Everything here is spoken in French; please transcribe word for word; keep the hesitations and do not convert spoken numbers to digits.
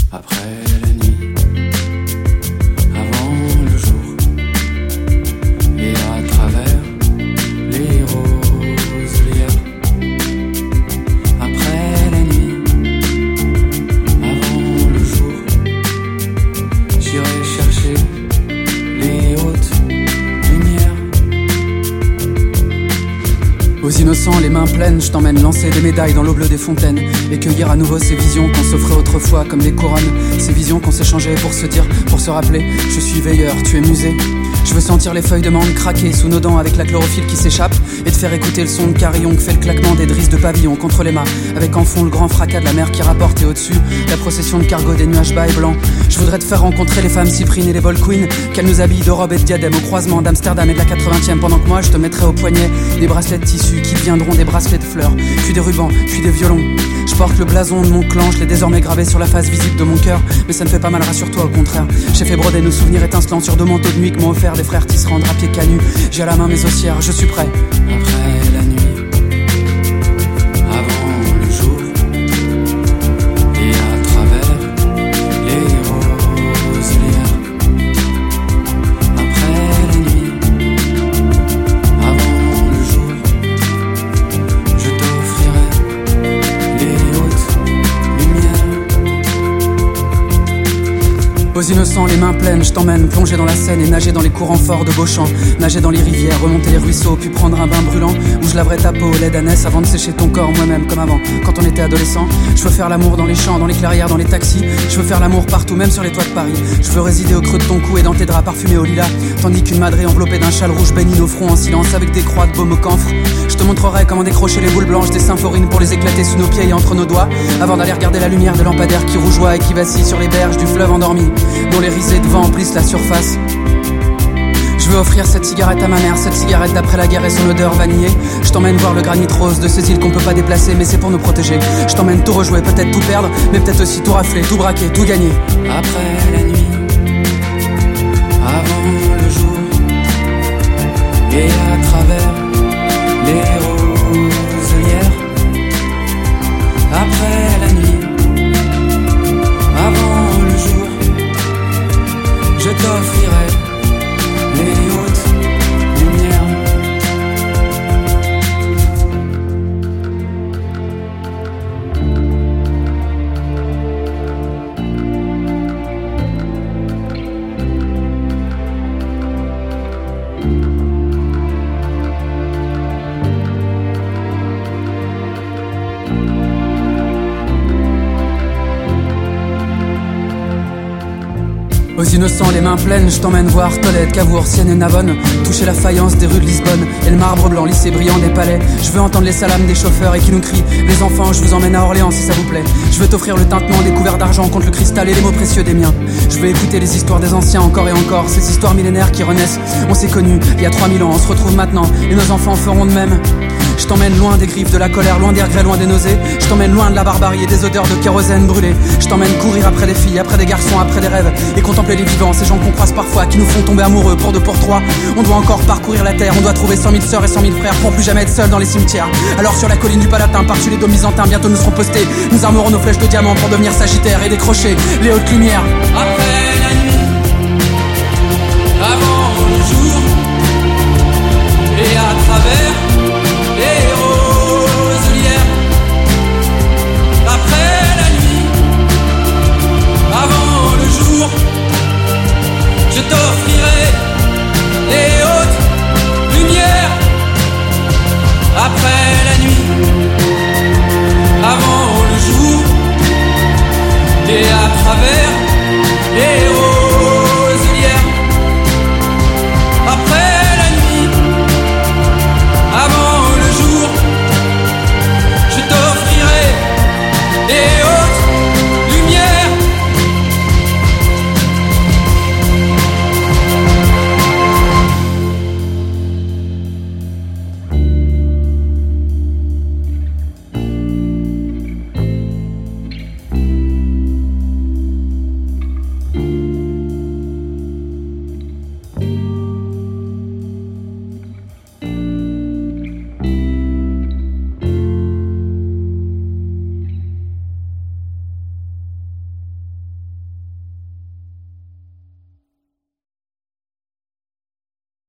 Après la nuit, avant le jour, et à travers les roselières. Après la nuit, avant le jour, j'irai chercher les hautes lumières. Aux innocents, les mains pleines, je t'emmène lancer des médailles dans l'eau bleue des fontaines et cueillir à nouveau ces visions qu'on s'offrait autrefois comme des couronnes. Ces visions qu'on s'échangeait pour se dire, pour se rappeler, je suis veilleur, tu es musée. Je veux sentir les feuilles de menthe craquer sous nos dents avec la chlorophylle qui s'échappe et te faire écouter le son de carillon que fait le claquement des drisses de pavillon contre les mâts, avec en fond le grand fracas de la mer qui rapporte et au-dessus la procession de cargo des nuages bas et blancs. Je voudrais te faire rencontrer les femmes cyprines et les ball queens, qu'elles nous habillent de robes et de diadèmes au croisement d'Amsterdam et de la quatre-vingtième, pendant que moi je te mettrai au poignet des bracelets de tissu qui deviendront des bracelets de fleurs, puis des rubans, puis des violons. Je porte le blason de mon clan, je l'ai désormais gravé sur la face visible de mon cœur, mais ça ne fait pas mal, rassure-toi, au contraire. J'ai fait broder nos souvenirs étincelants sur deux manteaux de nuit que m'ont offert des frères tisserands drapiers canus. J'ai à la main mes ossières, je suis prêt. Après la nuit, avant le jour, et à travers les roselières. Après la nuit, avant le jour, je t'offrirai les hautes lumières. Aux innocents, les mains pleines, je t'emmène plonger dans la Seine et nager dans les courants forts de Beauchamp, nager dans les rivières, remonter les ruisseaux, puis prendre un bain brûlant où je laverai ta peau au lait d'ânesse avant de sécher ton corps moi-même comme avant, quand on était adolescent. Je veux faire l'amour dans les champs, dans les clairières, dans les taxis. Je veux faire l'amour partout, même sur les toits de Paris. Je veux résider au creux de ton cou et dans tes draps parfumés au lilas, tandis qu'une madrée enveloppée d'un châle rouge baigne nos fronts en silence avec des croix de baume au camphre. Je te montrerai comment décrocher les boules blanches des symphorines pour les éclater sous nos pieds et entre nos doigts, avant d'aller regarder la lumière de lampadaire qui rougeoie et qui vacille sur les berges du fleuve endormi, dont les risées de vent emplissent la surface. Je veux offrir cette cigarette à ma mère, cette cigarette d'après la guerre et son odeur vanillée. Je t'emmène voir le granit rose de ces îles qu'on peut pas déplacer, mais c'est pour nous protéger. Je t'emmène tout rejouer, peut-être tout perdre, mais peut-être aussi tout rafler, tout braquer, tout gagner. Après la nuit, avant le jour, et à travers les roselières. Après la nuit, avant le jour, je t'offrirai les hautes lumières. Aux innocents, les mains pleines, je t'emmène voir Tolède, Cavour, Sienne et Navone, toucher la faïence des rues de Lisbonne et le marbre blanc lissé brillant des palais. Je veux entendre les salames des chauffeurs et qui nous crient: les enfants, je vous emmène à Orléans si ça vous plaît. Je veux t'offrir le tintement des couverts d'argent contre le cristal et les mots précieux des miens. Je veux écouter les histoires des anciens encore et encore, ces histoires millénaires qui renaissent. On s'est connus il y a trois mille ans, on se retrouve maintenant et nos enfants feront de même. Je t'emmène loin des griffes, de la colère, loin des regrets, loin des nausées. Je t'emmène loin de la barbarie et des odeurs de kérosène brûlé. Je t'emmène courir après des filles, après des garçons, après des rêves, et contempler les vivants, ces gens qu'on croise parfois, qui nous font tomber amoureux pour deux, pour trois. On doit encore parcourir la terre, on doit trouver cent mille sœurs et cent mille frères pour plus jamais être seuls dans les cimetières. Alors sur la colline du Palatin, par-dessus les dômes byzantins, bientôt nous serons postés. Nous armerons nos flèches de diamant pour devenir sagittaires et décrocher les hautes lumières. Après